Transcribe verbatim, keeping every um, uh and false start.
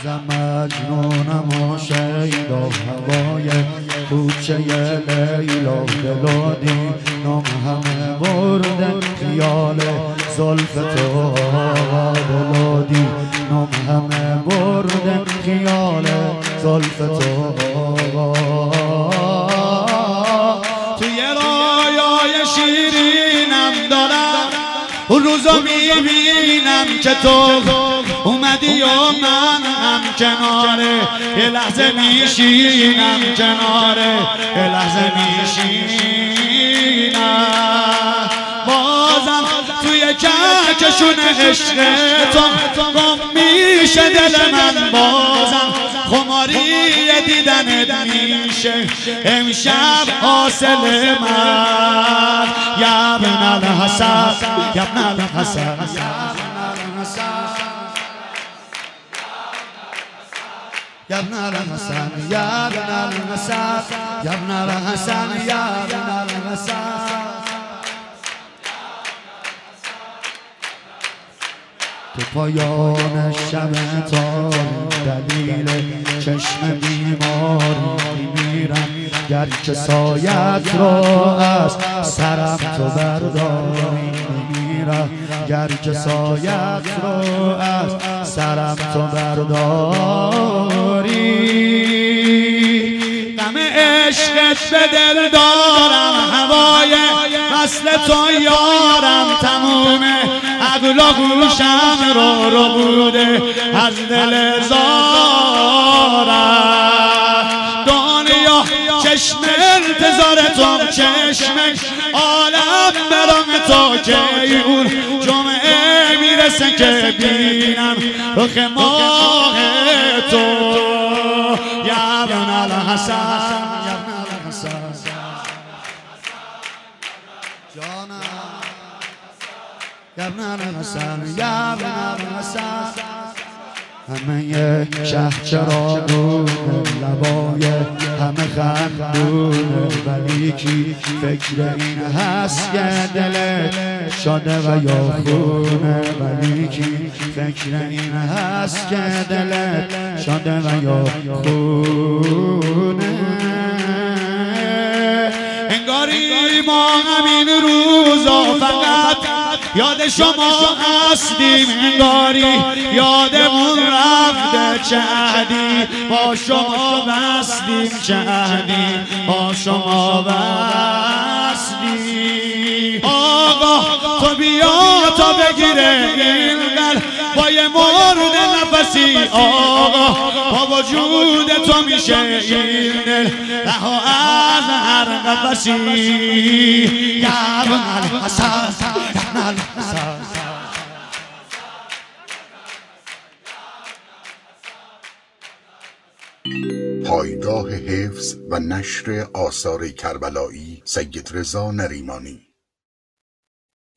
بازم مجنونم و شیدا هوای کوچه لیلا دلادی نام همه برده خیال زلف تو دلادی نام همه برده خیال زلف تو توی رایای شیرینم دارم روزا میبینم که تو اومدی و من هم کناره یه لحظه میشینم کناره یه لحظه میشینم بازم توی کهکشون عشق تو گم میشه دل من بازم خماری دیدنت میشه امشب حاصل من یا ابن الحسن یا ابن الحسن یا ابن الحسن یا ابن الحسن یا ابن الحسن یا ابن الحسن تو پایان شب تا دلیل چشم بیماری میرم گر که سایت را از سرم تو برداری میرم گر که سایت را از سرم تو برداری غم عشقت به دل دارم هوای وصل تو یارم تمومه عقل و گوشم رو رو بوده از دل زارم دنیا چشم انتظار تو چشم عالم برام تو که اون جمعه میرسه که بینم رخ ماه تو یا ابن الحسن یا ابن الحسن جانم یا ابن الحسن یا ابن الحسن همه شهر چراغون لبای همه خندونه ولی کی فکر این هست که دلت شاده و یا خونه ولی کی فکر این هست که دلت شاده و یا خونه انگاری ما همین روزا فقط یاد شما هستیم انگاری یادمون رفته چه عهدی با شما بستیم چه عهدی با شما بستیم آقا تو بیا تا بگیره این قلب با یه مورد نفسی آقا با وجود تو میشه این دل رها از هر نفسی یا ابن الحسن پایگاه حفظ و نشر آثار کربلایی سید رضا نریمانی